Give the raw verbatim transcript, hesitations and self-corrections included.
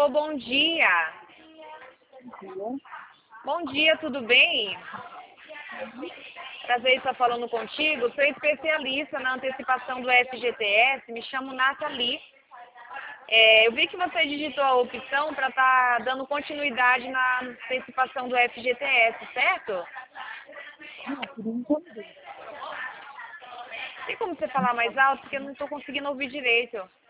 Alô, bom dia. Bom dia, tudo bem? Prazer em estar falando contigo. Sou especialista na antecipação do F G T S, me chamo Nathalie. É, eu vi que você digitou a opção para estar dando continuidade na antecipação do F G T S, certo? Tem como você falar mais alto? Porque eu não estou conseguindo ouvir direito.